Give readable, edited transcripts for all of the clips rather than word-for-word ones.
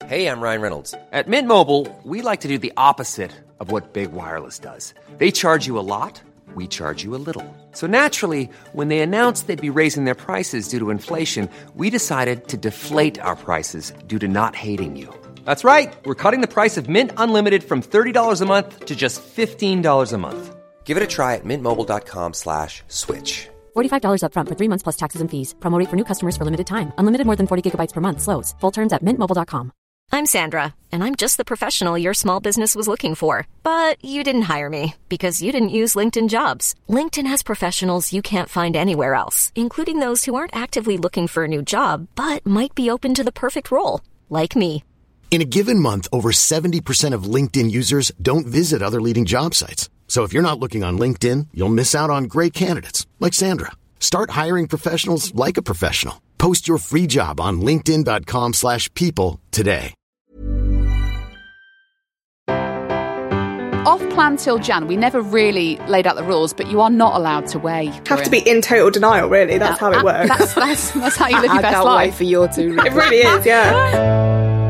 Hey, I'm Ryan Reynolds. At Mint Mobile, we like to do the opposite of what Big Wireless does. They charge you a lot, we charge you a little. So naturally, when they announced they'd be raising their prices due to inflation, we decided to deflate our prices due to not hating you. That's right. We're cutting the price of Mint Unlimited from $30 a month to just $15 a month. Give it a try at mintmobile.com/switch. $45 up front for 3 months plus taxes and fees. Promo rate for new customers for limited time. Unlimited more than 40 gigabytes per month. Slows full terms at mintmobile.com. I'm Sandra, and I'm just the professional your small business was looking for. But you didn't hire me because you didn't use LinkedIn Jobs. LinkedIn has professionals you can't find anywhere else, including those who aren't actively looking for a new job, but might be open to the perfect role, like me. In a given month, over 70% of LinkedIn users don't visit other leading job sites. So if you're not looking on LinkedIn, you'll miss out on great candidates like Sandra. Start hiring professionals like a professional. Post your free job on linkedin.com/people today. Off plan till Jan, we never really laid out the rules, but you are not allowed to weigh. Have to be in total denial, really. That's how it works. That's how you live your best can't life. wait for your two. It really is, yeah.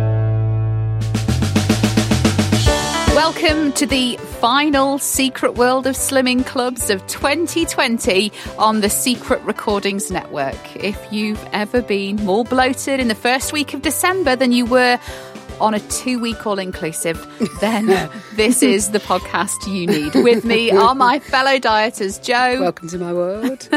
Welcome to the final Secret World of Slimming Clubs of 2020 on the Secret Recordings Network. If you've ever been more bloated in the first week of December than you were on a 2-week all-inclusive, then this is the podcast you need. With me are my fellow dieters, Jo. Welcome to my world.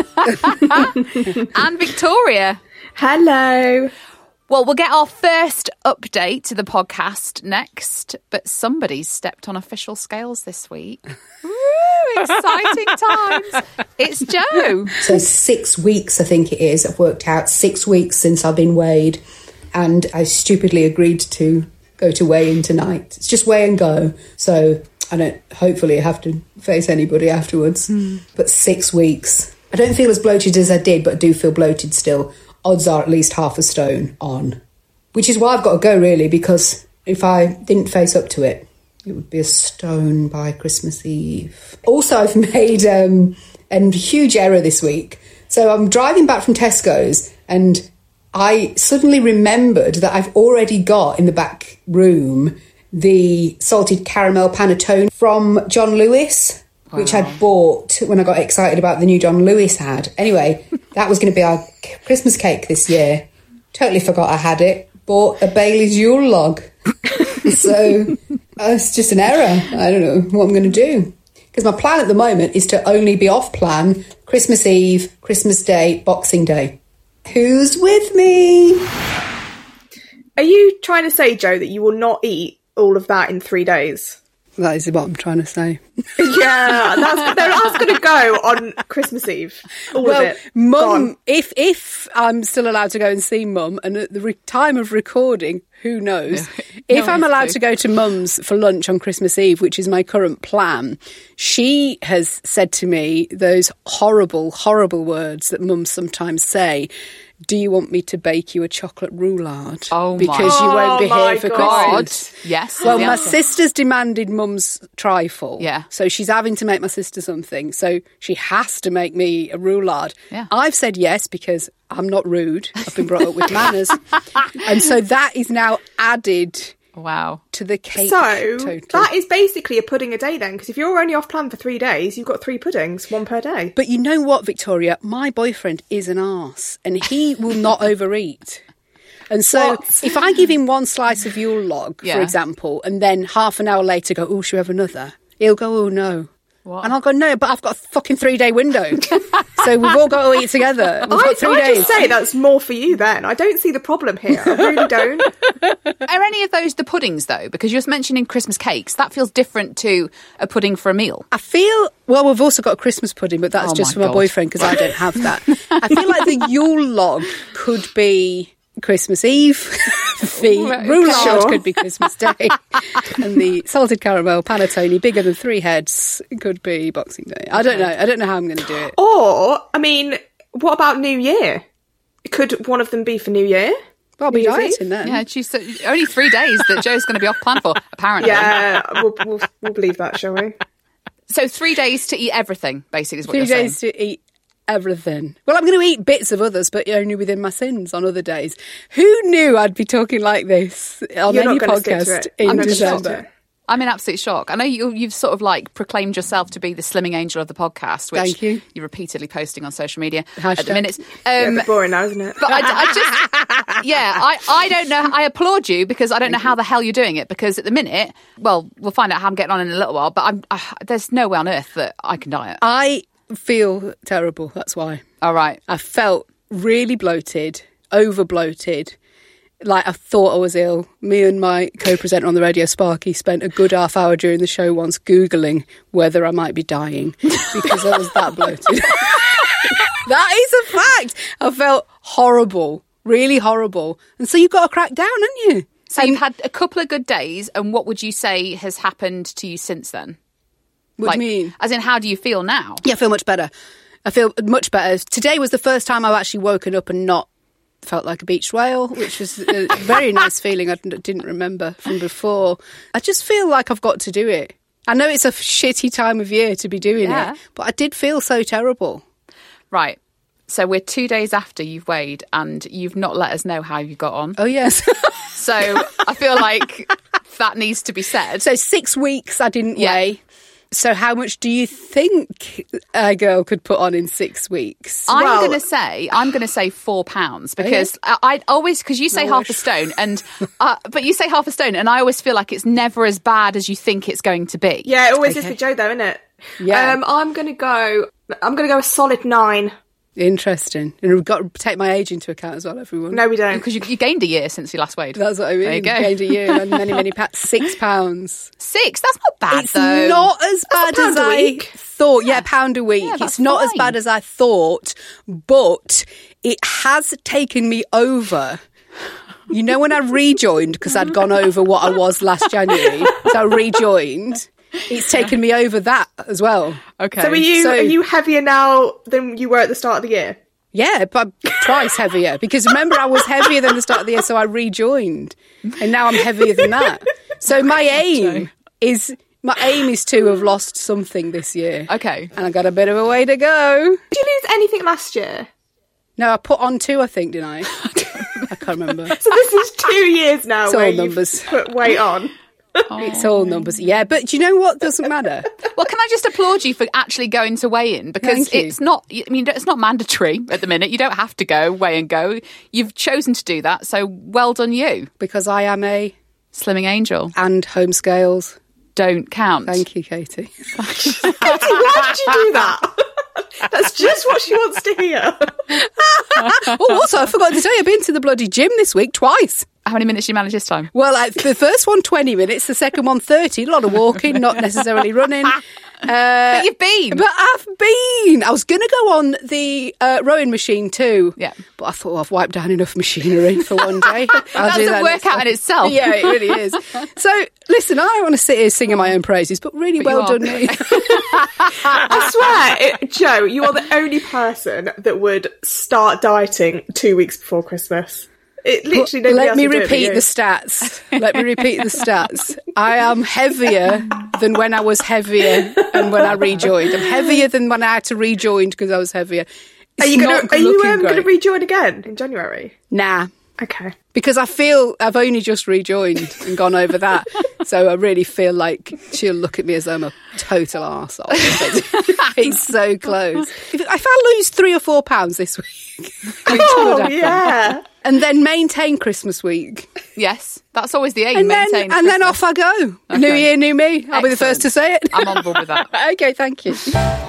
And Victoria. Hello. Well, we'll get our first update to the podcast next, but somebody's stepped on official scales this week. Woo, exciting times. It's Jo. So 6 weeks, I think it is. I've worked out 6 weeks since I've been weighed, and I stupidly agreed to go to weigh-in tonight. It's just weigh and go. So I don't hopefully have to face anybody afterwards. But 6 weeks. I don't feel as bloated as I did, but I do feel bloated still. Odds are at least half a stone on, which is why I've got to go, really, because if I didn't face up to it, it would be a stone by Christmas Eve. Also, I've made a huge error this week. So I'm driving back from Tesco's and I suddenly remembered that I've already got in the back room the salted caramel panettone from John Lewis, which I'd bought when I got excited about the new John Lewis ad. Anyway, that was going to be our Christmas cake this year. Totally forgot I had it. Bought a Bailey's Yule log. So it's just an error. I don't know what I'm going to do. Because my plan at the moment is to only be off plan Christmas Eve, Christmas Day, Boxing Day. Who's with me? Are you trying to say, Jo, that you will not eat all of that in 3 days? That is what I'm trying to say. Yeah, that's going to go on Christmas Eve. All of it. Mum, if I'm still allowed to go and see Mum, and at the time of recording, who knows? If I'm allowed to go to Mum's for lunch on Christmas Eve, which is my current plan, she has said to me those horrible, horrible words that mums sometimes say. Do you want me to bake you a chocolate roulade? Because you won't be here for Christmas. Yes. Well, my sister's demanded Mum's trifle. Yeah. So she's having to make my sister something. So she has to make me a roulade. Yeah. I've said yes because I'm not rude. I've been brought up with manners. And so that is now added... Wow. To the cake. So total. That is basically a pudding a day then, because if you're only off plan for 3 days, you've got 3 puddings, 1 per day. But you know what, Victoria? My boyfriend is an arse and he will not overeat. And so if I give him 1 slice of Yule log, for example, and then half an hour later go, oh, should we have another? He'll go, oh, no. What? And I'll go, no, but I've got a fucking 3-day window. So we've all got to eat together. We've got 3 days. I just say that's more for you then. I don't see the problem here. I really don't. Are any of those the puddings, though? Because you're mentioning Christmas cakes. That feels different to a pudding for a meal. I feel... Well, we've also got a Christmas pudding, but that's just for my boyfriend because I don't have that. I feel like the Yule log could be Christmas Eve. The roulade could be Christmas Day. And the salted caramel panettone, bigger than 3 heads, could be Boxing Day. I don't know. I don't know how I'm going to do it. Or, I mean, what about New Year? Could one of them be for New Year? Well, I'll be dieting then. Yeah, she said only 3 days that Jo's going to be off plan for, apparently. Yeah, we'll believe that, shall we? So 3 days to eat everything, basically, is what 3 you're saying. days to eat everything. Well, I'm going to eat bits of others, but only within my sins on other days. Who knew I'd be talking like this on You're any not gonna stick to podcast it. in I'm not gonna stick to December? it. I'm in absolute shock. I know you've sort of like proclaimed yourself to be the slimming angel of the podcast, which Thank you. You're repeatedly posting on social media Hashtag. at the minute. Yeah, a bit boring now, isn't it? But I don't know. I applaud you because I don't know how the hell you're doing it. Because at the minute, well, we'll find out how I'm getting on in a little while. But there's no way on earth that I can diet. I feel terrible. That's why. All right. I felt really bloated, over bloated. Like I thought I was ill. Me and my co-presenter on the radio, Sparky, spent a good half hour during the show once Googling whether I might be dying because I was that bloated. That is a fact. I felt horrible, really horrible. And so you've got to crack down, haven't you? So you've had a couple of good days, and what would you say has happened to you since then? What do you mean? As in, how do you feel now? Yeah, I feel much better. I feel much better. Today was the first time I've actually woken up and not felt like a beached whale, which was a very nice feeling I didn't remember from before. I just feel like I've got to do it. I know it's a shitty time of year to be doing it, but I did feel so terrible. Right. So we're 2 days after you've weighed and you've not let us know how you got on. Oh, yes. So I feel like that needs to be said. So 6 weeks I didn't weigh. So how much do you think a girl could put on in 6 weeks? I'm going to say £4 because I always, because you say half a stone and, but you say half a stone and I always feel like it's never as bad as you think it's going to be. Yeah, it always is with Joe though, isn't it? Yeah. I'm going to go a solid 9. Interesting. And we've got to take my age into account as well, everyone. No, we don't. Because you gained a year since you last weighed. That's what I mean. There you go. Gained a year and many pounds. £6. 6? That's not bad, It's though. not as bad as I thought. Yeah, £1 a week. Yeah, it's that's not as fine. bad as I thought, but it has taken me over. You know when I rejoined, because I'd gone over what I was last January, so I rejoined. It's taken me over that as well. Okay. So are you heavier now than you were at the start of the year? Yeah, but twice heavier. Because remember, I was heavier than the start of the year, so I rejoined. And now I'm heavier than that. So my aim is to have lost something this year. Okay. And I got a bit of a way to go. Did you lose anything last year? No, I put on 2, I think, didn't I? I can't remember. So this is 2 years now It's where all you've numbers. put weight on. It's all numbers. Yeah, but do you know what doesn't matter? Well, can I just applaud you for actually going to weigh-in? Because Thank you. it's not, I mean, it's not mandatory at the minute. You don't have to go, weigh and go. You've chosen to do that, so well done you. Because I am a... Slimming angel. And home scales. Don't count. Thank you, Katie. Katie, why did you do that? That's just what she wants to hear. Oh, also, I forgot to tell you, I've been to the bloody gym this week twice. How many minutes did you manage this time? Well, the first one, 20 minutes. The second one, 30. A lot of walking, not necessarily running. But you've been. But I've been. I was going to go on the rowing machine too. Yeah. But I thought, I've wiped down enough machinery for one day. That's do a that workout next in itself. Yeah, it really is. So, listen, I don't want to sit here singing my own praises, but really But you well are. done me. I swear, Joe, you are the only person that would start dieting 2 weeks before Christmas. It literally nobody Let else me would do it but repeat you. the stats. Let me repeat the stats. I am heavier than when I was heavier and when I rejoined. I'm heavier than when I had to rejoin because I was heavier. Are It's you not going looking to great. rejoin again in January? Nah. Okay. Because I feel I've only just rejoined and gone over that. So I really feel like she'll look at me as though I'm a total arsehole. It's so close. If I lose 3 or 4 pounds this week, which would happen, yeah. and then maintain Christmas week. Yes, that's always the aim. And then maintain off I go. Okay. New year, new me. I'll be the first to say it. I'm on board with that. Okay, thank you.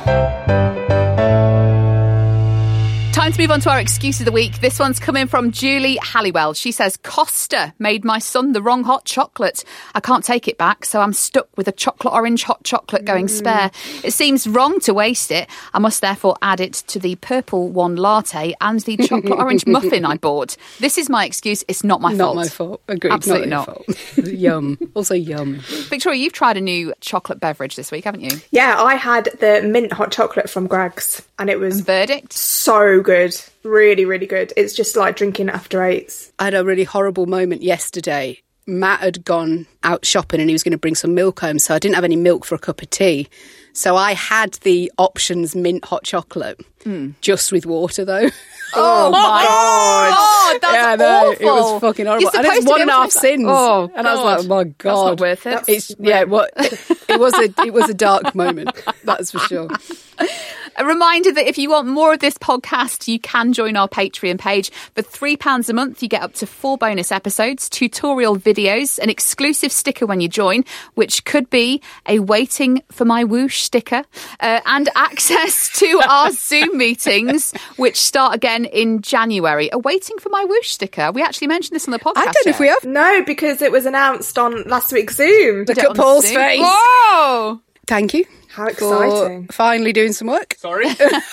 Time to move on to our excuse of the week. This one's coming from Julie Halliwell. She says, Costa made my son the wrong hot chocolate. I can't take it back, so I'm stuck with a chocolate orange hot chocolate going spare. It seems wrong to waste it. I must therefore add it to the purple one latte and the chocolate orange muffin I bought. This is my excuse. It's not my fault. Not my fault. Agreed. Absolutely not. not. Your fault. Yum. Also yum. Victoria, you've tried a new chocolate beverage this week, haven't you? Yeah, I had the mint hot chocolate from Greggs and it was Verdict? so good. Really, really good. It's just like drinking after eights. I had a really horrible moment yesterday. Matt had gone out shopping and he was going to bring some milk home, so I didn't have any milk for a cup of tea. So I had the Options mint hot chocolate, just with water though. Oh my God, that's awful. It was fucking horrible. And it's 1.5 sins. Oh, and I was like, oh my God. That's not worth it. It was a dark moment, that's for sure. A reminder that if you want more of this podcast, you can join our Patreon page. For £3 a month, you get up to 4 bonus episodes, tutorial videos, an exclusive sticker when you join, which could be a Waiting for My Whoosh sticker, and access to our Zoom meetings, which start again in January. A Waiting for My Whoosh sticker. We actually mentioned this on the podcast. I don't know if we have. No, because it was announced on last week's Zoom. Look at Paul's face. Whoa! Thank you. How exciting. For finally doing some work. Sorry.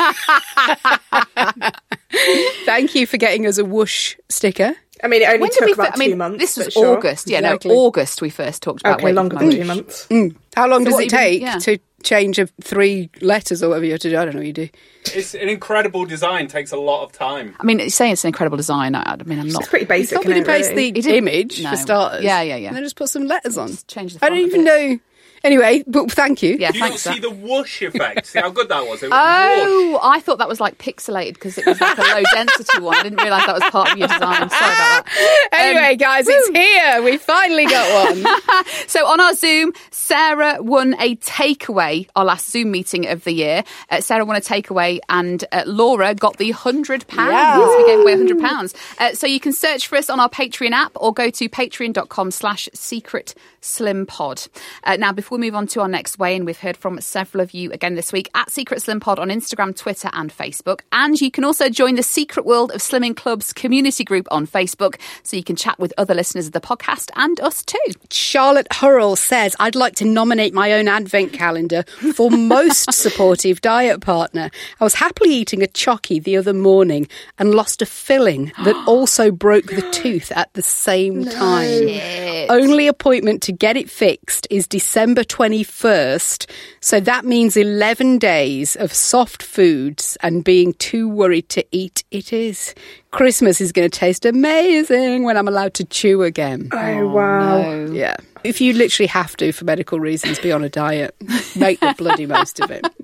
Thank you for getting us a whoosh sticker. I mean, it only took about 2 months. This was but sure. August. Yeah, Exactly. no, August we first talked about. Okay, longer than 2 months. How long does what it you take been- to change 3 letters or whatever you have to do? I don't know what you do. It's an incredible design. Takes a lot of time. I mean, saying it's an incredible design. I mean, I'm not. It's pretty basic, Copy isn't and it, paste really? the image No. for starters. Yeah. And then just put some letters on. Just change the I don't font a even bit. know. Anyway, but thank you. Yeah, You don't thanks. for see that. the whoosh effect. See how good that was? It was Oh, I thought that was like pixelated because it was like a low density one. I didn't realise that was part of your design. Sorry about that. Anyway, guys, it's here. We finally got one. So on our Zoom, Sarah won a takeaway, our last Zoom meeting of the year. Sarah won a takeaway and Laura got the £100. Yeah. We gave away £100. So you can search for us on our Patreon app or go to patreon.com/secretslimpod. Now, before we move on to our next weigh-in, we've heard from several of you again this week at Secret Slim Pod on Instagram, Twitter and Facebook. And you can also join the Secret World of Slimming Club's community group on Facebook, so you can chat with other listeners of the podcast and us too. Charlotte Hurrell says, I'd like to nominate my own advent calendar for most supportive diet partner. I was happily eating a chocky the other morning and lost a filling that also broke the tooth at the same time. Only appointment to get it fixed is December 21st. So that means 11 days of soft foods and being too worried to eat it is. Christmas is going to taste amazing when I'm allowed to chew again. Oh, wow. No. Yeah. If you literally have to, for medical reasons, be on a diet, make the bloody most of it.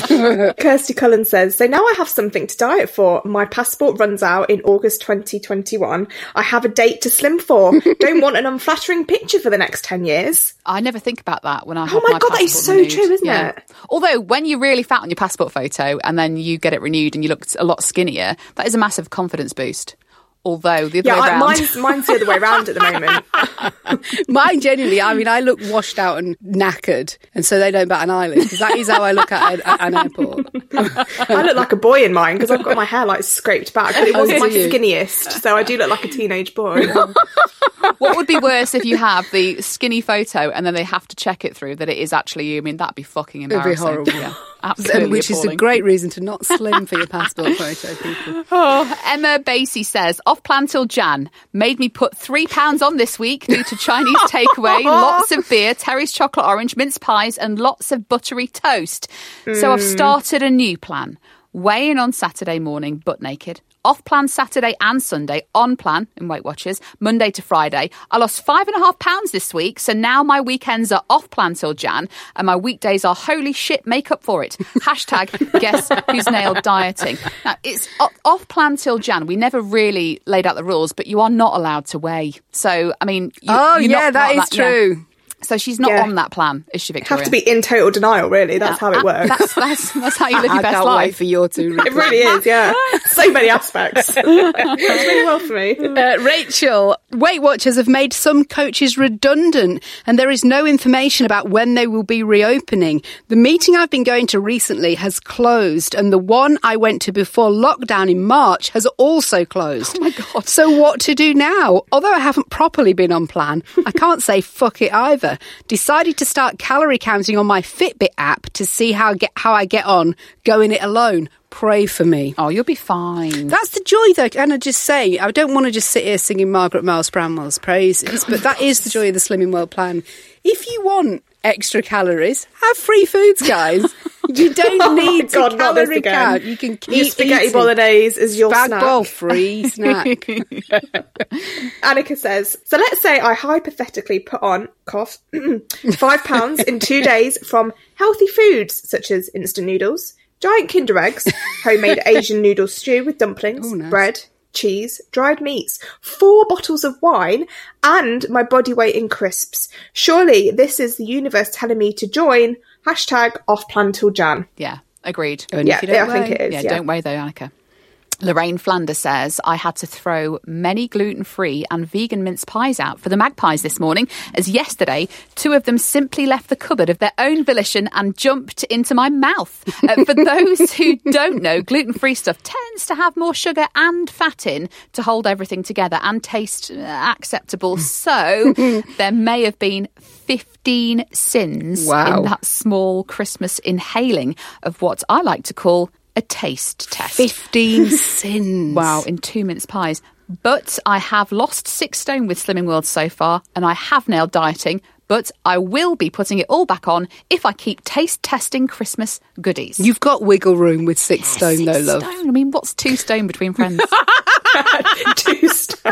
Kirsty Cullen says, so now I have something to diet for. My passport runs out in August 2021. I have a date to slim for. Don't want an unflattering picture for the next 10 years. I never think about that when I have Oh my my God, that is passport so renewed. true, isn't it? Although, when you're really fat on your passport photo and then you get it renewed and you look a lot skinnier, that is a massive confidence boost. Although, the other way around... mine's the other way around at the moment. Mine, genuinely, I mean, I look washed out and knackered, and so they don't bat an eyelid, because that is how I look at an airport. I look like a boy in mine because I've got my hair like scraped back, but it wasn't my do you? skinniest, so I do look like a teenage boy. What would be worse if you have the skinny photo and then they have to check it through that it is actually you? I mean, that'd be fucking It'd be embarrassing. horrible. Yeah, absolutely Which is a appalling. great reason to not slim for your passport photo, people. Emma Basie says, off plan till Jan. Made me put £3 on this week due to Chinese takeaway, lots of beer, Terry's chocolate orange, mince pies and lots of buttery toast. So I've started a new plan. Weigh in on Saturday morning, butt naked. Off plan Saturday and Sunday, on plan in Weight Watchers, Monday to Friday. I lost 5.5 pounds this week, so now my weekends are off plan till Jan, and my weekdays are holy shit, make up for it. Hashtag guess who's nailed dieting. Now, it's off plan till Jan. We never really laid out the rules, but you are not allowed to weigh. So, I mean, you're not that part is of yeah. true. So she's not Yeah. on that plan, is she, Victoria? Have to be in total denial, really. That's how it works. That's how you live your I best can't life. wait for your two. It really is, yeah. So many aspects. That's really well for me. Rachel, Weight Watchers have made some coaches redundant and there is no information about when they will be reopening. The meeting I've been going to recently has closed and the one I went to before lockdown in March has also closed. Oh my God. So what to do now? Although I haven't properly been on plan, I can't say fuck it either. Decided to start calorie counting on my Fitbit app to see how I get on going it alone. Pray for me. Oh, you'll be fine. That's the joy, though. Can I just say, I don't want to just sit here singing Margaret Miles Bramwell's praises, but that is the joy of the Slimming World plan. If you want extra calories, have free foods, guys. You don't need God, to not this calorie again. count. You can keep Your spaghetti eating. bolognese is your Bag snack. bowl free snack. Annika says, so let's say I hypothetically put on, cough, 5 pounds in 2 days from healthy foods such as instant noodles, giant Kinder Eggs, homemade Asian noodle stew with dumplings, nice. bread, cheese, dried meats, 4 bottles of wine, and my body weight in crisps. Surely this is the universe telling me to join #off plan till Jan. Yeah, agreed. Only if you don't I think weigh. it is. Yeah, don't weigh though, Annika. Lorraine Flanders says, I had to throw many gluten-free and vegan mince pies out for the magpies this morning, as yesterday 2 of them simply left the cupboard of their own volition and jumped into my mouth. For those who don't know, gluten-free stuff tends to have more sugar and fat in to hold everything together and taste acceptable. So there may have been 15 sins Wow. in that small Christmas inhaling of what I like to call a taste test. 15 sins. Wow, in 2 mince pies. But I have lost 6 stone with Slimming World so far, and I have nailed dieting, but I will be putting it all back on if I keep taste testing Christmas goodies. You've got wiggle room with 6 stone, though, 6 love. stone? I mean, what's 2 stone between friends? 2 stone.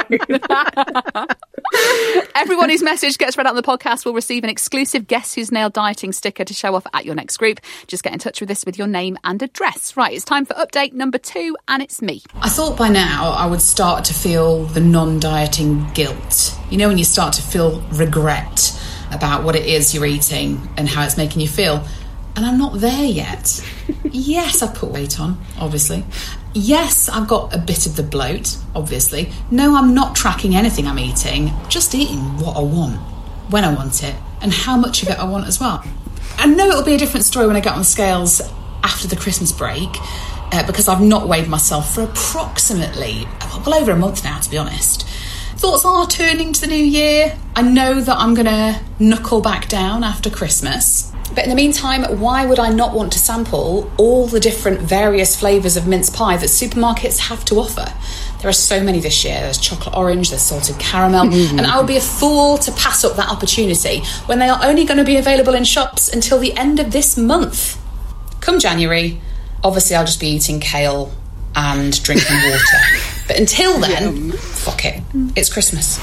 Everyone whose message gets read out on the podcast will receive an exclusive Guess Who's Nailed Dieting sticker to show off at your next group. Just get in touch with us with your name and address. Right, it's time for update number 2, and it's me. I thought by now I would start to feel the non-dieting guilt. You know, when you start to feel regret about what it is you're eating and how it's making you feel. And I'm not there yet. Yes, I've put weight on, obviously. Yes, I've got a bit of the bloat, obviously. No, I'm not tracking anything I'm eating, just eating what I want, when I want it, and how much of it I want as well. I know it'll be a different story when I get on the scales after the Christmas break, because I've not weighed myself for approximately, well, over a month now, to be honest. Thoughts are turning to the new year. I know that I'm going to knuckle back down after Christmas. But in the meantime, why would I not want to sample all the different various flavours of mince pie that supermarkets have to offer? There are so many this year. There's chocolate orange, there's salted caramel, and I would be a fool to pass up that opportunity when they are only going to be available in shops until the end of this month. Come January, obviously I'll just be eating kale and drinking water. But until then, fuck it. It's Christmas.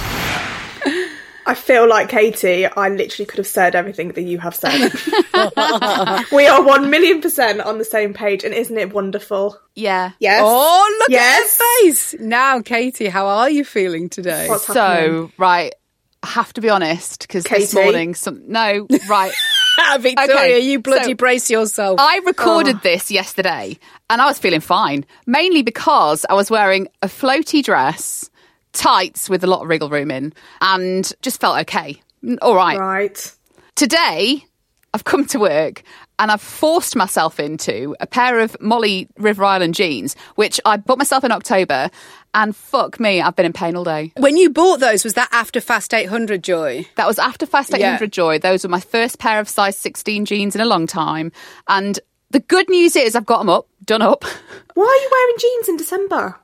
I feel like Katie, I literally could have said everything that you have said. We are 1,000,000% on the same page, and isn't it wonderful? Yeah. Yes. Oh, look Yes. at her face. Now, Katie, how are you feeling today? What's happening? So, right, I have to be honest, because this Katie? morning... No, right. Victoria, Okay, you bloody so brace yourself. I recorded this yesterday, and I was feeling fine, mainly because I was wearing a floaty dress, tights with a lot of wriggle room in, and just felt okay. All right. Right. Today, I've come to work and I've forced myself into a pair of Molly River Island jeans, which I bought myself in October, and fuck me, I've been in pain all day. When you bought those, was that after Fast 800, Joy? That was after Fast 800 Yeah. Joy. Those were my first pair of size 16 jeans in a long time. And the good news is I've got them up, done up. Why are you wearing jeans in December?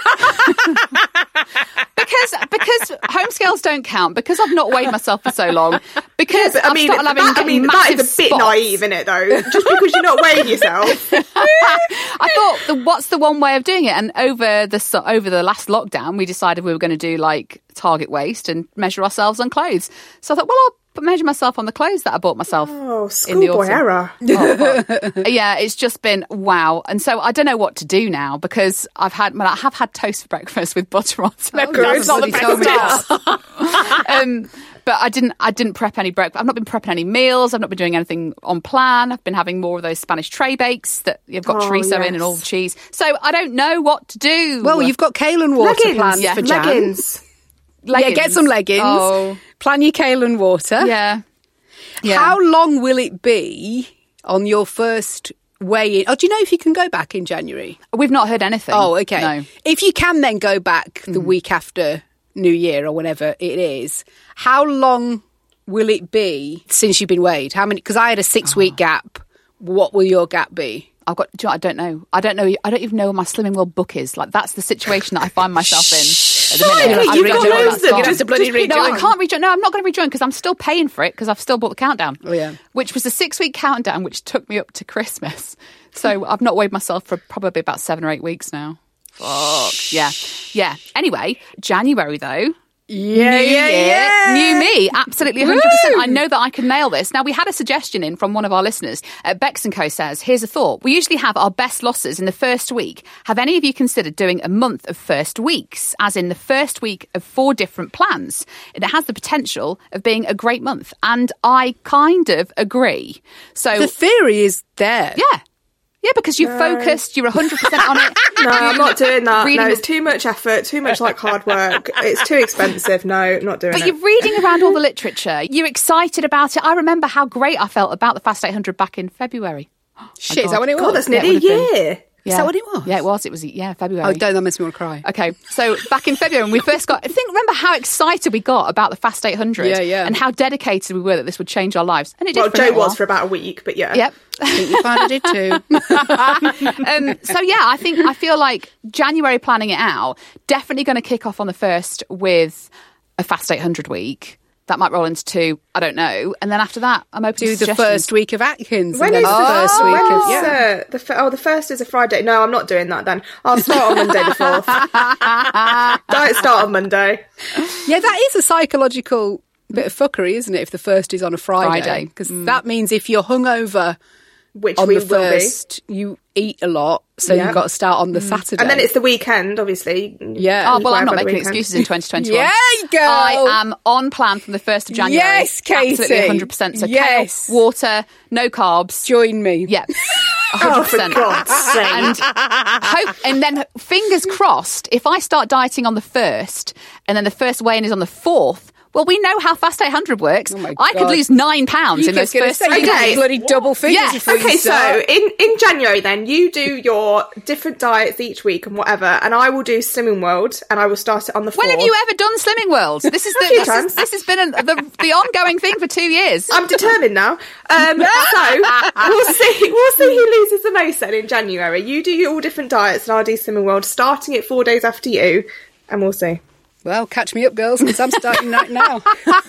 Because home scales don't count, because I've not weighed myself for so long, because But, I've started having that is a bit spots. naive, isn't it, though? Just because you're not weighing yourself. I thought, what's the one way of doing it? And over the last lockdown, we decided we were going to do like target waist and measure ourselves on clothes. So I thought, well, I'll measure myself on the clothes that I bought myself. Oh, in the schoolboy autumn. error. Yeah, it's just been wow. And so I don't know what to do now, because I have had toast for breakfast with butter on. So maybe that's not the Bloody best told me start. But I didn't prep any breakfast. I've not been prepping any meals. I've not been doing anything on plan. I've been having more of those Spanish tray bakes that you've got chorizo in and all the cheese. So I don't know what to do. Well, you've got kale and water Leggings. planned Yeah, for Jan. Leggings. Leggings. Yeah, get some leggings. Oh, Plan your kale and water. yeah. Yeah. How long will it be on your first weigh-in? Oh, do you know if you can go back in January? We've not heard anything. Oh, okay. No. If you can then go back the week after New Year or whenever it is, how long will it be since you've been weighed? How many? Because I had a 6-week gap. What will your gap be? I've got. Do you know, I don't know. I don't even know where my Slimming World book is. Like that's the situation that I find myself in at the minute. You've got loads of them. You have to bloody rejoin. No, I can't rejoin. No, I'm not going to rejoin because I'm still paying for it because I've still bought the countdown. Oh yeah, which was a 6-week countdown, which took me up to Christmas. So I've not weighed myself for probably about 7 or 8 weeks now. Fuck yeah. Anyway, January though. Yeah. New me, absolutely 100%. I know that I can nail this. Now, we had a suggestion in from one of our listeners. Bex & Co says, here's a thought. We usually have our best losses in the first week. Have any of you considered doing a month of first weeks, as in the first week of 4 different plans? It has the potential of being a great month. And I kind of agree. So the theory is there. Yeah, because you're focused, you're 100% on it. No, I'm not doing that. Reading no, it's too much effort, too much like hard work. It's too expensive. No, not doing it. But you're reading around all the literature. You're excited about it. I remember how great I felt about the Fast 800 back in February. Shit, is that when it was? God, that's nearly a year. Yeah. Is that what it was? Yeah, it was. It was, February. Oh, don't, that makes me want to cry. Okay, so back in February when we first got... remember how excited we got about the Fast 800? Yeah. And how dedicated we were that this would change our lives. And it did. Well, for Joe a while. was for about a week, but yeah. Yep. I think you found it too. So yeah, I feel like January planning it out, definitely going to kick off on the 1st with a Fast 800 week. That might roll into 2, I don't know. And then after that, I'm open to the suggestions. first week of Atkins. When and is then the first week of... the 1st is a Friday. No, I'm not doing that then. I'll start on Monday the 4th. Don't start on Monday. Yeah, that is a psychological bit of fuckery, isn't it, if the 1st is on a Friday? Because that means if you're hungover Which on we the will 1st, you eat a lot, so you've got to start on the Saturday. And then it's the weekend, obviously. Yeah. Oh, well, I'm not Whatever making the weekend. excuses in 2021. Yeah, girl. I am on plan from the 1st of January. Yes, Katie. Absolutely 100%. So yes. kale, water, no carbs. Join me. Yeah. 100%. Oh, for God's sake. And then fingers crossed, if I start dieting on the 1st and then the first weigh-in is on the 4th, well, we know how Fast 800 works. Oh my I could God. lose £9 in those first 3 days. Bloody double figures. Yes. Before you Okay, start. so in January then, you do your different diets each week and whatever, and I will do Slimming World, and I will start it on the 4th. When have you ever done Slimming World? This has been the ongoing thing for 2 years. I'm determined now. So we'll see who loses the most then in January. You do your all different diets, and I'll do Slimming World, starting it 4 days after you, and we'll see. Well, catch me up, girls, because I'm starting right now.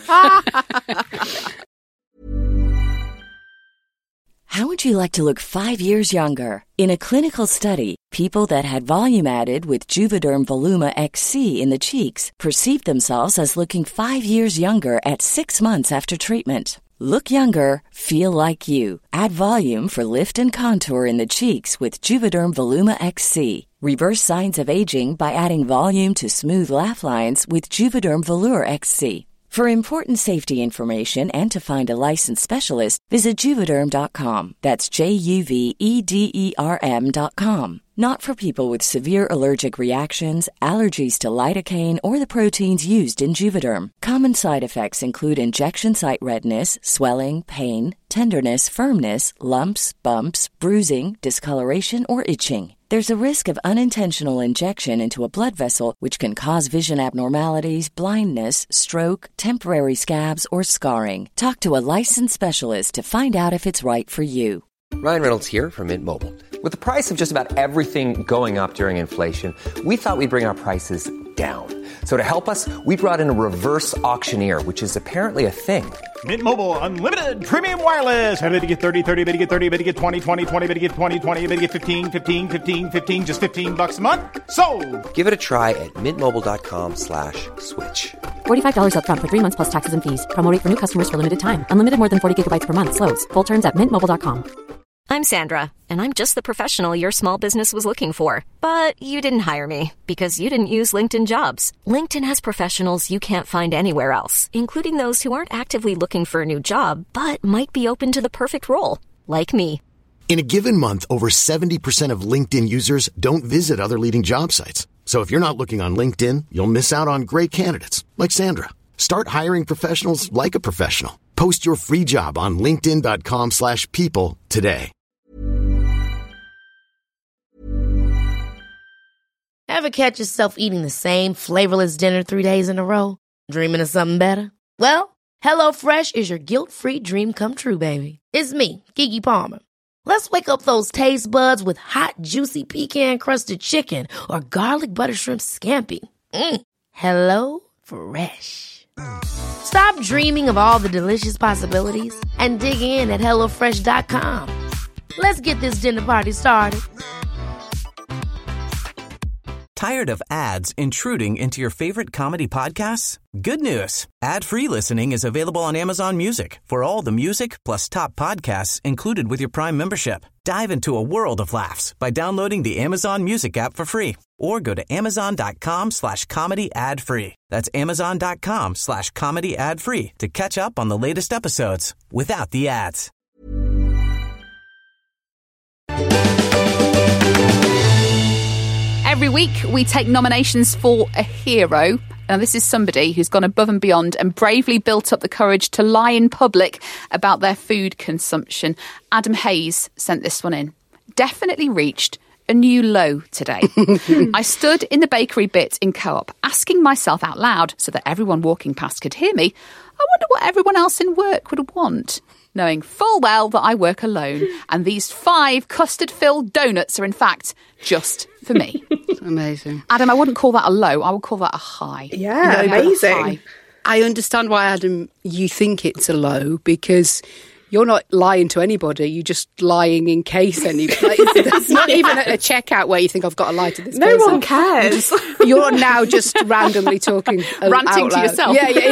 How would you like to look 5 years younger? In a clinical study, people that had volume added with Juvederm Voluma XC in the cheeks perceived themselves as looking 5 years younger at 6 months after treatment. Look younger, feel like you. Add volume for lift and contour in the cheeks with Juvederm Voluma XC. Reverse signs of aging by adding volume to smooth laugh lines with Juvederm Volure XC. For important safety information and to find a licensed specialist, visit Juvederm.com. That's JUVEDERM.com. Not for people with severe allergic reactions, allergies to lidocaine, or the proteins used in Juvederm. Common side effects include injection site redness, swelling, pain, tenderness, firmness, lumps, bumps, bruising, discoloration, or itching. There's a risk of unintentional injection into a blood vessel, which can cause vision abnormalities, blindness, stroke, temporary scabs, or scarring. Talk to a licensed specialist to find out if it's right for you. Ryan Reynolds here from Mint Mobile. With the price of just about everything going up during inflation, we thought we'd bring our prices down. So to help us, we brought in a reverse auctioneer, which is apparently a thing. Mint Mobile Unlimited Premium Wireless. How to get 30, 30, bit to get 30, bit to get 20, 20, 20, bit to get 20, 20, bit to get 15, 15, 15, 15, just $15 a month? Sold! Give it a try at mintmobile.com/switch. $45 up front for 3 months plus taxes and fees. Promo rate for new customers for limited time. Unlimited more than 40 gigabytes per month. Slows full terms at mintmobile.com. I'm Sandra, and I'm just the professional your small business was looking for. But you didn't hire me because you didn't use LinkedIn Jobs. LinkedIn has professionals you can't find anywhere else, including those who aren't actively looking for a new job, but might be open to the perfect role, like me. In a given month, over 70% of LinkedIn users don't visit other leading job sites. So if you're not looking on LinkedIn, you'll miss out on great candidates like Sandra. Start hiring professionals like a professional. Post your free job on linkedin.com/people today. Ever catch yourself eating the same flavorless dinner 3 days in a row? Dreaming of something better? Well, HelloFresh is your guilt-free dream come true, baby. It's me, Keke Palmer. Let's wake up those taste buds with hot, juicy pecan-crusted chicken or garlic butter shrimp scampi. Hello Fresh. Stop dreaming of all the delicious possibilities and dig in at HelloFresh.com. Let's get this dinner party started. Tired of ads intruding into your favorite comedy podcasts? Good news. Ad-free listening is available on Amazon Music for all the music plus top podcasts included with your Prime membership. Dive into a world of laughs by downloading the Amazon Music app for free or go to amazon.com/comedy ad-free. That's amazon.com/comedy ad-free to catch up on the latest episodes without the ads. Every week, we take nominations for a hero. And this is somebody who's gone above and beyond and bravely built up the courage to lie in public about their food consumption. Adam Hayes sent this one in. Definitely reached a new low today. I stood in the bakery bit in Co-op, asking myself out loud so that everyone walking past could hear me, I wonder what everyone else in work would want. Knowing full well that I work alone, and these 5 custard-filled donuts are in fact just for me. Amazing. Adam, I wouldn't call that a low, I would call that a high. Yeah, amazing. I understand why, Adam, you think it's a low, because you're not lying to anybody, you're just lying in case anybody. There's not even a checkout where you think, I've got to lie to this person. No one cares. You're now just randomly talking ranting to yourself. Yeah.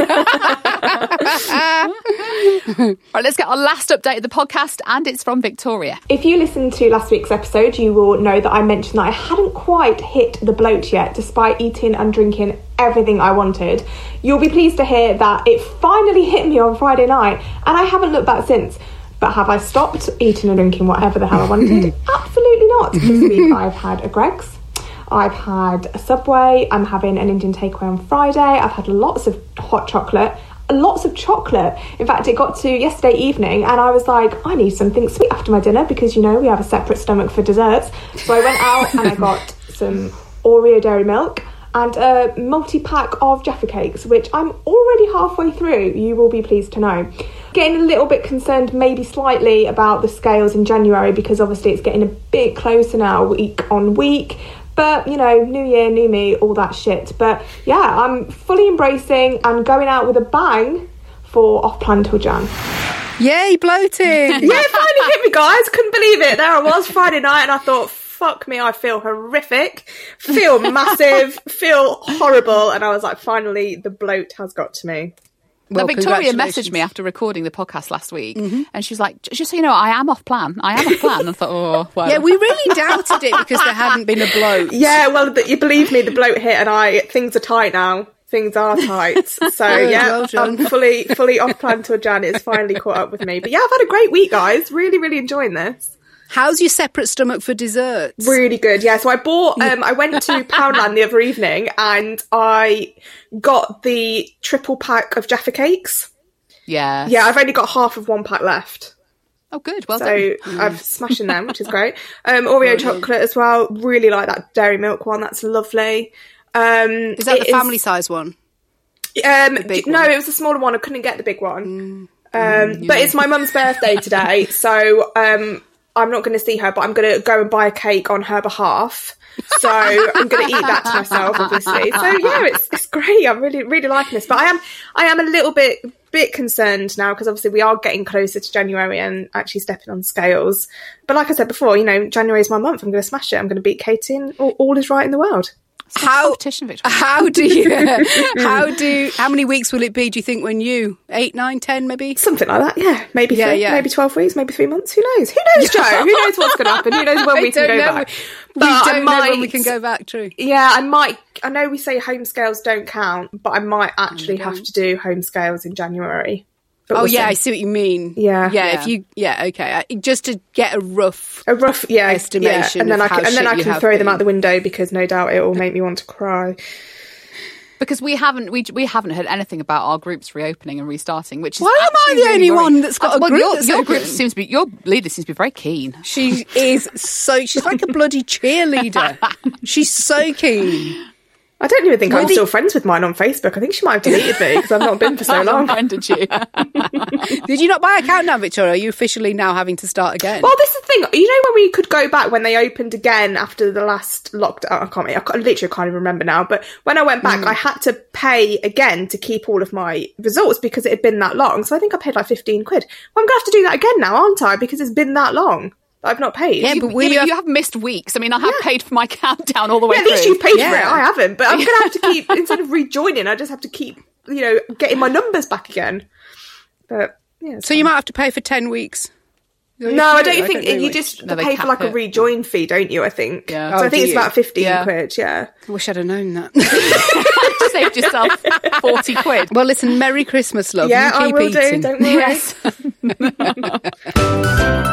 Right, let's get our last update of the podcast, and it's from Victoria. If you listened to last week's episode, you will know that I mentioned that I hadn't quite hit the bloat yet, despite eating and drinking everything I wanted. You'll be pleased to hear that it finally hit me on Friday night, and I haven't looked back since. But have I stopped eating and drinking whatever the hell I wanted? Absolutely not. This week I've had a Greggs, I've had a Subway, I'm having an Indian takeaway on Friday, I've had lots of hot chocolate, lots of chocolate. In fact, it got to yesterday evening and I was like, I need something sweet after my dinner because, you know, we have a separate stomach for desserts. So I went out and I got some Oreo dairy milk and a multi-pack of Jaffa cakes, which I'm already halfway through, you will be pleased to know. Getting a little bit concerned, maybe slightly, about the scales in January, because obviously it's getting a bit closer now, week on week. But, you know, new year, new me, all that shit. But yeah, I'm fully embracing and going out with a bang for off-plan till Jan. Yay, bloated! Yeah, it finally hit me, guys. Couldn't believe it. There I was Friday night and I thought, fuck me, I feel horrific, feel massive, feel horrible. And I was like, finally, the bloat has got to me. Well, Victoria messaged me after recording the podcast last week, and she's like, just so you know, I am off plan. And I thought, oh, well. Yeah, we really doubted it because there hadn't been a bloat. Yeah, well, you believe me, the bloat hit and things are tight now. Things are tight. So, yeah, I'm fully off plan till Jan. It's finally caught up with me. But yeah, I've had a great week, guys. Really, really enjoying this. How's your separate stomach for desserts? Really good, yeah. So I bought, I went to Poundland the other evening and I got the triple pack of Jaffa cakes. Yeah. Yeah, I've only got half of one pack left. Oh, good. Well done. So I'm smashing them, which is great. Oreo chocolate as well. Really like that dairy milk one. That's lovely. Is that the family size one? No, it was the smaller one. I couldn't get the big one. But it's my mum's birthday today, so I'm not going to see her, but I'm going to go and buy a cake on her behalf. So I'm going to eat that to myself, obviously. So yeah, it's great. I'm really, really liking this. But I am a little bit concerned now because obviously we are getting closer to January and actually stepping on scales. But like I said before, you know, January is my month. I'm going to smash it. I'm going to beat Katie and all is right in the world. How many weeks will it be, do you think, when you 8, 9, 10 maybe? Something like that, yeah. Maybe maybe 12 weeks, maybe 3 months. Who knows? Who knows, Jo? Who knows what's going to happen? Who knows when we can go back? We don't know when we can go back, true. Yeah, I know we say home scales don't count, but I might actually have to do home scales in January. But I see what you mean. Yeah. If you, okay. Just to get a rough estimation. Yeah. And then I can throw them out the window because no doubt it will make me want to cry. Because we haven't heard anything about our groups reopening and restarting, which is why am I the only one that's got a group? Your leader seems to be very keen. She's like a bloody cheerleader. She's so keen. I don't even think I'm still friends with mine on Facebook. I think she might have deleted me because I've not been for so long. Unfriended you. Did you not buy an account now, Victoria? Are you officially now having to start again? Well, this is the thing. You know when we could go back when they opened again after the last lockdown? I literally can't even remember now. But when I went back, I had to pay again to keep all of my results because it had been that long. So I think I paid like 15 quid. Well, I'm going to have to do that again now, aren't I? Because it's been that long. I've not paid. Yeah, but you have missed weeks. I mean, I have paid for my countdown all the way through. At least you've paid for it. I haven't. But I'm going to have to keep, instead of rejoining, I just have to keep, getting my numbers back again. But yeah. So you might have to pay for 10 weeks. No, I don't think you just pay for like a rejoin fee, don't you? I think. Yeah. So I think it's about 15 quid. Yeah. I wish I'd have known that. Saved yourself 40 quid. Well, listen, Merry Christmas, love. Yeah, you keep I will eating. do. Don't worry. Yes.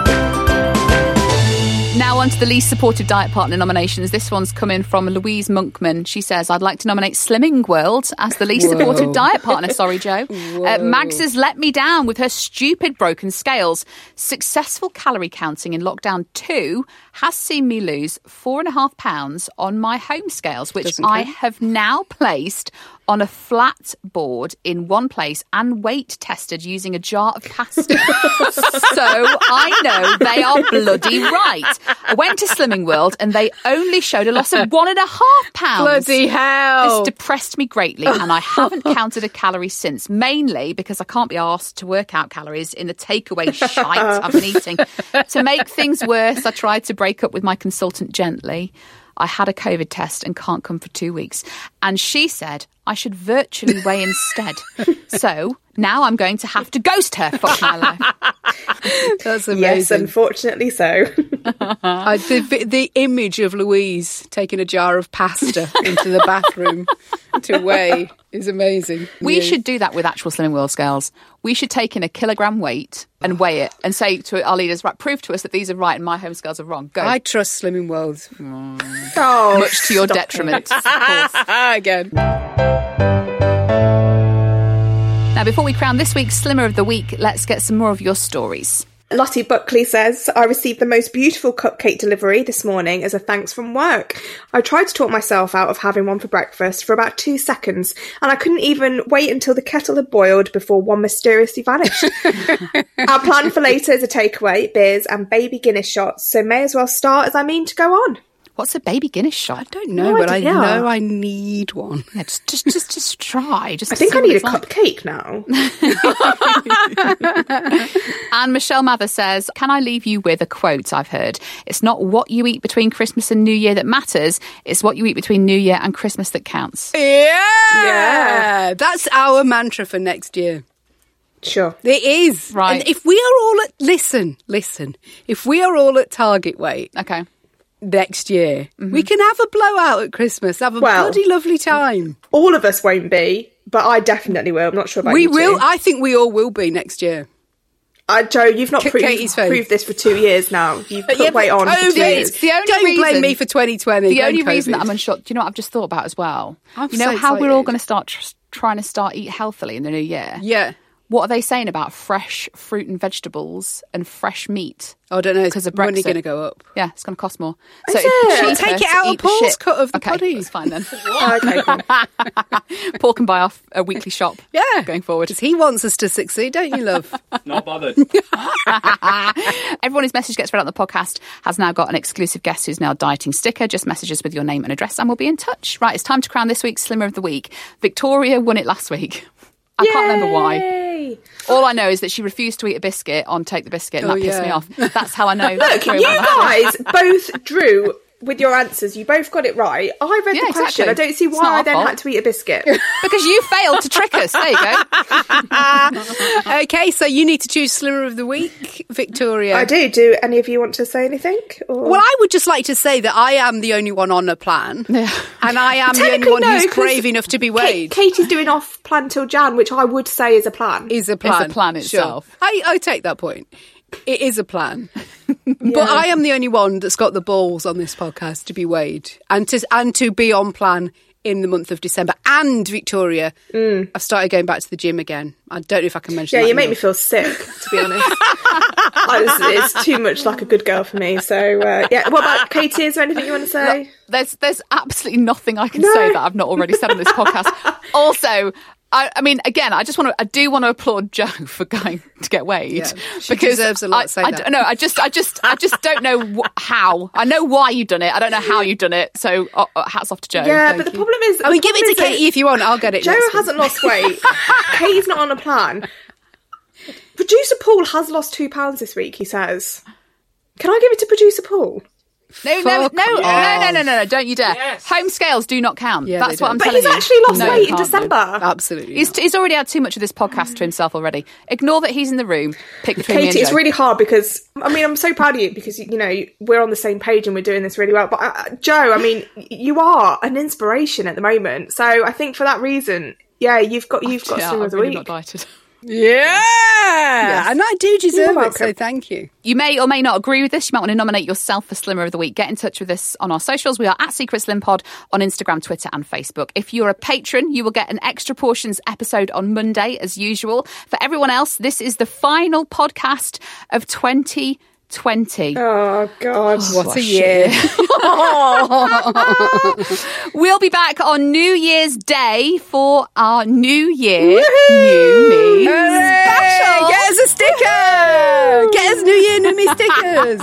Now on to the least supportive diet partner nominations. This one's coming from Louise Monkman. She says, I'd like to nominate Slimming World as the least supportive diet partner. Sorry, Joe. Mags has let me down with her stupid broken scales. Successful calorie counting in lockdown 2 has seen me lose 4.5 pounds on my home scales, which I have now placed on a flat board in one place and weight tested using a jar of pasta. So I know they are bloody right. I went to Slimming World and they only showed a loss of 1.5 pounds. Bloody hell. This depressed me greatly and I haven't counted a calorie since, mainly because I can't be asked to work out calories in the takeaway shite I've been eating. To make things worse, I tried to break up with my consultant gently. I had a COVID test and can't come for 2 weeks. And she said I should virtually weigh instead. So now I'm going to have to ghost her. Fuck my life. That's amazing. Yes, unfortunately so. The image of Louise taking a jar of pasta into the bathroom to weigh is amazing. We should do that with actual Slimming World scales. We should take in a kilogram weight and weigh it and say to our leaders, right, prove to us that these are right and my home scales are wrong. Go. I trust Slimming World. Oh, much to your detriment, of course. Again. Now, before we crown this week's Slimmer of the Week, let's get some more of your stories. Lottie Buckley says, I received the most beautiful cupcake delivery this morning as a thanks from work. I tried to talk myself out of having one for breakfast for about 2 seconds, and I couldn't even wait until the kettle had boiled before one mysteriously vanished. Our plan for later is a takeaway, beers and baby Guinness shots, so may as well start as I mean to go on. What's a baby Guinness shot? I don't know, but I know I need one. Yeah, just try. I think I need a cupcake now. And Michelle Mather says, can I leave you with a quote I've heard? It's not what you eat between Christmas and New Year that matters. It's what you eat between New Year and Christmas that counts. Yeah. That's our mantra for next year. Sure. It is. Right. And if we are all at... Listen. If we are all at target weight... Okay. Next year, we can have a blowout at Christmas, have a bloody lovely time. All of us won't be, but I definitely will. I'm not sure about you will. two. I think we all will be next year. Joe, you've not proved this for 2 years now. You've put weight on for 2 years. Don't blame me for 2020. The only reason that I'm unsure, do you know what I've just thought about as well? How we're all going to start trying to eat healthily in the new year? Yeah. What are they saying about fresh fruit and vegetables and fresh meat? I don't know. Because of Brexit. Money going to go up. Yeah, it's going to cost more. So it's take it out of Paul's cut of the body. That's fine then. Okay, cool. Paul can buy off a weekly shop. Yeah, going forward. Because he wants us to succeed, don't you, love? Not bothered. Everyone whose message gets read out on the podcast has now got an exclusive guest who's now dieting sticker. Just message us with your name and address, and we'll be in touch. Right, it's time to crown this week's Slimmer of the Week. Victoria won it last week. I can't remember why. All I know is that she refused to eat a biscuit on Take the Biscuit, and that pissed me off. That's how I know. Look, you guys both drew with your answers. You both got it right. I read the question. Exactly. I don't see why I then had to eat a biscuit. Because you failed to trick us. There you go. Okay, so you need to choose Slimmer of the Week, Victoria. I do. Do any of you want to say anything? Or? Well, I would just like to say that I am the only one on a plan. Yeah. And I am the only one who's brave enough to be weighed. Katie's doing off plan till Jan, which I would say is a plan. Is a plan. It's a plan itself. Sure. I take that point. It is a plan. But I am the only one that's got the balls on this podcast to be weighed and to be on plan in the month of December. And, Victoria, I've started going back to the gym again. I don't know if I can mention that. Yeah, you make me feel sick, to be honest. It's too much like a good girl for me. So, yeah. What about Katie? Is there anything you want to say? There's absolutely nothing I can say that I've not already said on this podcast. Also, I mean, again, I do want to applaud Jo for going to get weighed. Yeah, she deserves a lot to say that. No, I just don't know how. I know why you've done it. I don't know how you've done it. So hats off to Jo. Yeah, but the problem is... I mean, give it to Katie if you want. I'll get it. Jo hasn't lost weight. Katie's not on a plan. Producer Paul has lost 2 pounds this week, he says. Can I give it to Producer Paul? No, don't you dare. Yes. Home scales do not count. Yeah, that's what I'm telling you. But he's actually lost weight in December. Absolutely. He's already had too much of this podcast to himself already. Ignore that he's in the room. Pick between me and Katie, it's Jo. really hard because, I mean, I'm so proud of you because, you know, we're on the same page and we're doing this really well. But Jo, I mean, you are an inspiration at the moment. So I think for that reason, yeah, you've got Swim of the Week. Not dieted. Yeah, yes. And I do deserve it, so thank you. You may or may not agree with this. You might want to nominate yourself for Slimmer of the Week. Get in touch with us on our socials. We are at Secret Slim Pod on Instagram, Twitter and Facebook. If you're a patron, you will get an Extra Portions episode on Monday, as usual. For everyone else, this is the final podcast of 2020. Oh, God. What a year. We'll be back on New Year's Day for our New Year, New Me special. Get us a sticker. Get us New Year, New Me stickers.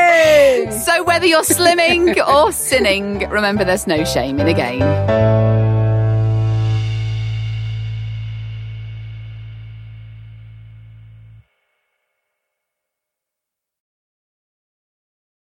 Hooray. So whether you're slimming or sinning, remember there's no shame in the game.